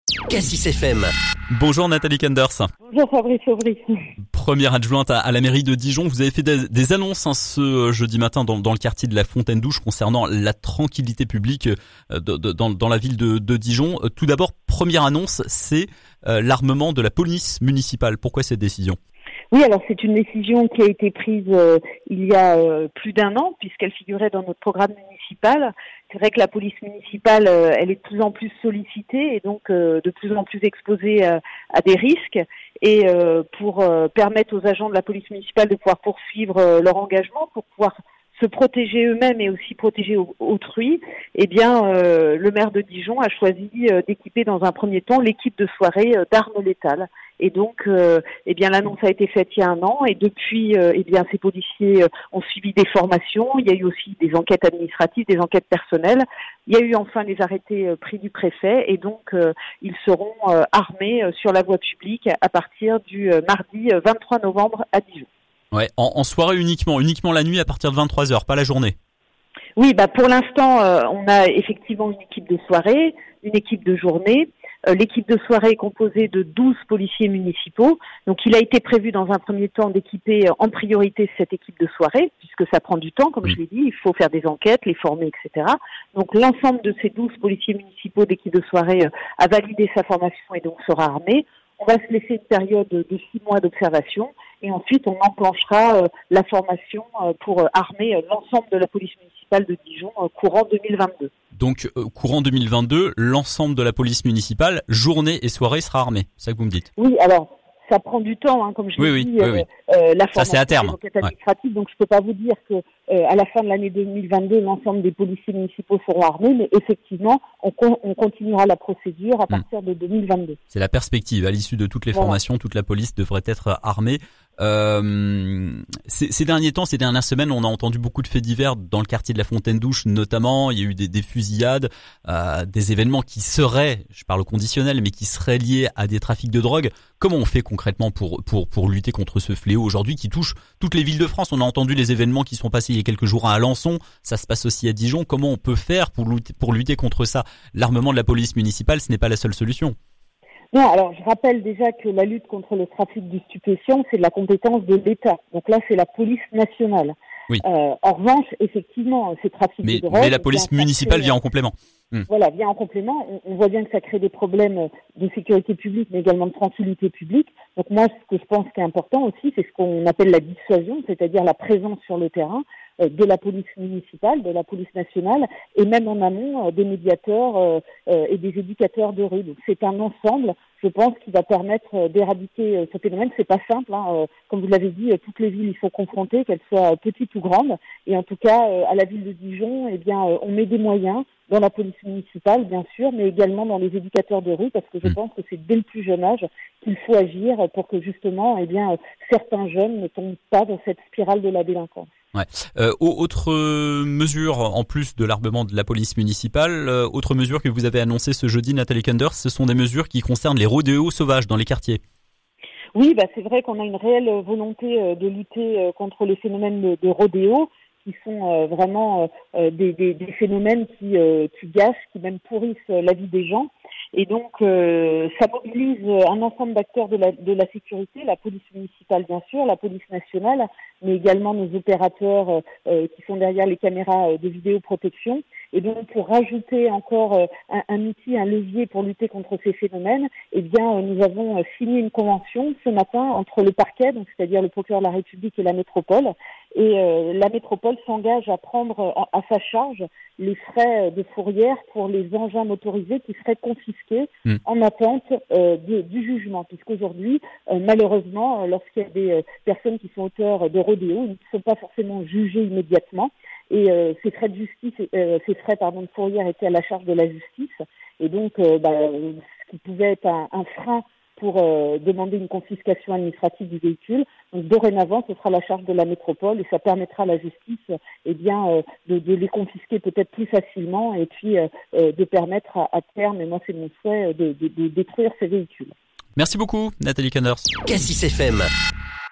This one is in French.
Cassis FM. Bonjour Nathalie Kenders. Bonjour Fabrice Aubry. Première adjointe à la mairie de Dijon. Vous avez fait des annonces ce jeudi matin dans le quartier de la Fontaine-Douche concernant la tranquillité publique dans la ville de Dijon. Tout d'abord, première annonce, c'est l'armement de la police municipale. Pourquoi cette décision ? Oui, alors c'est une décision qui a été prise il y a plus d'un an, puisqu'elle figurait dans notre programme municipal. C'est vrai que la police municipale, elle est de plus en plus sollicitée et donc de plus en plus exposée à des risques. Et pour permettre aux agents de la police municipale de pouvoir poursuivre leur engagement, pour pouvoir se protéger eux-mêmes et aussi protéger autrui, eh bien, le maire de Dijon a choisi d'équiper dans un premier temps l'équipe de soirée d'armes létales. Et donc, eh bien, l'annonce a été faite il y a un an et depuis, eh bien, ces policiers ont suivi des formations. Il y a eu aussi des enquêtes administratives, des enquêtes personnelles. Il y a eu enfin les arrêtés pris du préfet et donc ils seront armés sur la voie publique à partir du mardi 23 novembre à Dijon. Ouais, en soirée uniquement la nuit à partir de 23h, pas la journée. Oui, pour l'instant, on a effectivement une équipe de soirée, une équipe de journée. L'équipe de soirée est composée de 12 policiers municipaux. Donc, il a été prévu dans un premier temps d'équiper en priorité cette équipe de soirée, puisque ça prend du temps, comme je l'ai dit. Il faut faire des enquêtes, les former, etc. Donc, l'ensemble de ces 12 policiers municipaux d'équipe de soirée a validé sa formation et donc sera armé. On va se laisser une période de 6 mois d'observation et ensuite on enclenchera la formation pour armer l'ensemble de la police municipale de Dijon courant 2022. Donc courant 2022, l'ensemble de la police municipale, journée et soirée sera armée, c'est ça que vous me dites ? Oui, alors ça prend du temps, comme je l'ai dit, oui. la formation, ça c'est à terme. L'enquête administrative, donc je peux pas vous dire que à la fin de l'année 2022, l'ensemble des policiers municipaux seront armés, mais effectivement, on continuera la procédure à partir de 2022. C'est la perspective. À l'issue de toutes les formations, toute la police devrait être armée. Ces derniers temps, ces dernières semaines, on a entendu beaucoup de faits divers dans le quartier de la Fontaine-Douche, notamment. Il y a eu des fusillades, des événements qui seraient, je parle au conditionnel, mais qui seraient liés à des trafics de drogue. Comment on fait concrètement pour lutter contre ce fléau aujourd'hui qui touche toutes les villes de France ? On a entendu les événements qui sont passés il y a quelques jours à Alençon, ça se passe aussi à Dijon. Comment on peut faire pour lutter contre ça ? L'armement de la police municipale, ce n'est pas la seule solution. Non, alors je rappelle déjà que la lutte contre le trafic de stupéfiants, c'est de la compétence de l'État. Donc là, c'est la police nationale. Oui. En revanche, effectivement, ces trafics de drogue... Mais la police municipale vient en complément. Voilà, vient en complément. On voit bien que ça crée des problèmes de sécurité publique, mais également de tranquillité publique. Donc moi, ce que je pense qui est important aussi, c'est ce qu'on appelle la dissuasion, c'est-à-dire la présence sur le terrain de la police municipale, de la police nationale, et même en amont des médiateurs et des éducateurs de rue. Donc c'est un ensemble, je pense, qui va permettre d'éradiquer ce phénomène. C'est pas simple, comme vous l'avez dit, toutes les villes y sont confrontées, qu'elles soient petites ou grandes. Et en tout cas, à la ville de Dijon, eh bien, on met des moyens dans la police municipale, bien sûr, mais également dans les éducateurs de rue, parce que je pense que c'est dès le plus jeune âge qu'il faut agir pour que justement, eh bien, certains jeunes ne tombent pas dans cette spirale de la délinquance. Ouais. Autre mesure en plus de l'armement de la police municipale, autre mesure que vous avez annoncée ce jeudi, Nathalie Kenders, ce sont des mesures qui concernent les rodéos sauvages dans les quartiers. Oui, c'est vrai qu'on a une réelle volonté de lutter contre les phénomènes de rodéo, qui sont vraiment des phénomènes qui gâchent, qui même pourrissent la vie des gens. Et donc, ça mobilise un ensemble d'acteurs de la sécurité, la police municipale bien sûr, la police nationale, mais également nos opérateurs qui sont derrière les caméras de vidéoprotection. Et donc, pour rajouter encore un outil, un levier pour lutter contre ces phénomènes, eh bien, nous avons signé une convention ce matin entre le parquet, donc c'est-à-dire le procureur de la République et la métropole. Et la métropole s'engage à prendre à sa charge les frais de fourrière pour les engins motorisés qui seraient confisqués en attente du jugement. Puisqu'aujourd'hui, malheureusement, lorsqu'il y a des personnes qui sont auteurs de rodéo, ils ne sont pas forcément jugés immédiatement. Et ces frais de fourrière étaient à la charge de la justice. Et donc, ce qui pouvait être un frein pour demander une confiscation administrative du véhicule. Donc dorénavant, ce sera la charge de la métropole et ça permettra à la justice de les confisquer peut-être plus facilement et puis de permettre à terme, et moi c'est mon souhait, de détruire ces véhicules. Merci beaucoup Nathalie Kenders. Cassis FM.